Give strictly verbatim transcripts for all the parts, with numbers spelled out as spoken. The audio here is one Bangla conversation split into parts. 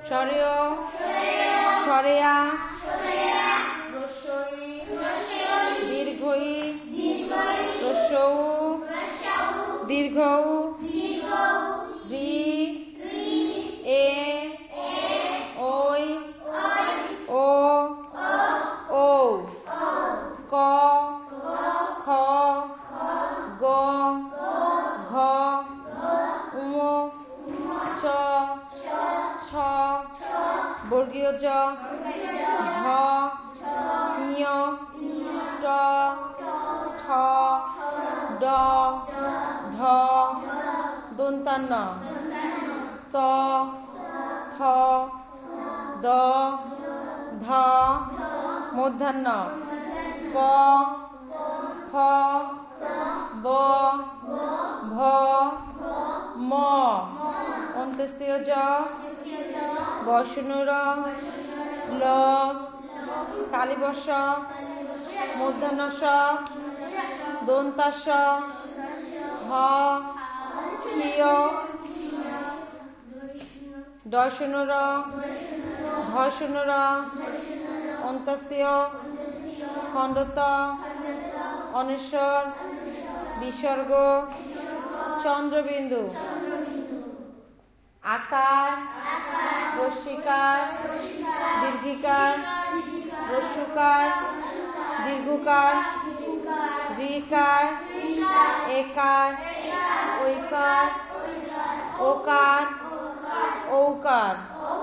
সরেয় সরেয়া রস্যই দীর্ঘই রস্যৌ দীর্ঘৌ রি এ ওই ও ও ক খ গ ঘ উম চ ছ বর্গীয় জ ঝ ঞ ট ঠ ড ঢ দন্তান্ন ত থ দ ধ মূর্ধন্য প ফ ব ভ ম অন্ত্যেষ্টিয় জ বর্ষণুর ল তালিবর্ষ মূর্ধন্য স দন্তাস্য হ ক্ষীয় দর্শনুর ধর্ষণুর অন্ত্যেষ্টিয় খণ্ডত অনেশ্বর বিসর্গ চন্দ্রবিন্দু আকার রস্যিকার দীর্ঘিকার রস্যকার দীর্ঘকার ঋকার একার ঐকার ওকার ঔকার।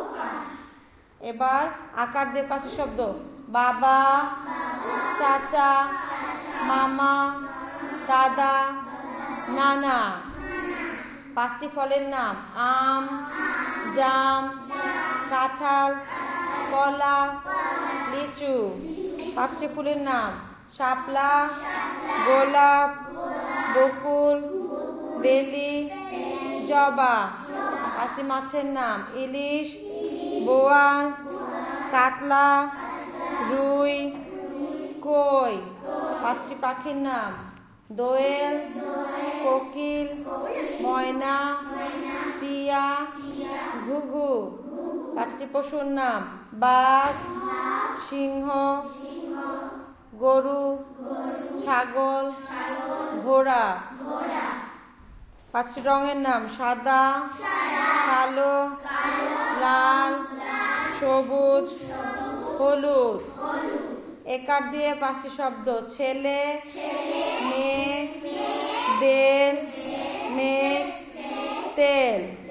এবার আকার দিয়ে পাশে শব্দ বাবা চাচা মামা দাদা নানা। পাঁচটি ফলের নাম আম জাম কাঁঠাল কলা লিচু। পাঁচটি ফুলের নাম শাপলা গোলাপ বকুল বেলি জবা। পাঁচটি মাছের নাম ইলিশ বোয়াল কাতলা রুই কই। পাঁচটি পাখির নাম দোয়েল কোকিল ময়না টিয়া ঘুঘু। পাঁচটি পশুর নাম বাঘ সিংহ গরু ছাগল ঘোড়া। পাঁচটি রঙের নাম সাদা কালো লাল সবুজ হলুদ। একার দিয়ে পাঁচটি শব্দ ছেলে মেয়ে বেল মেঘ তেল।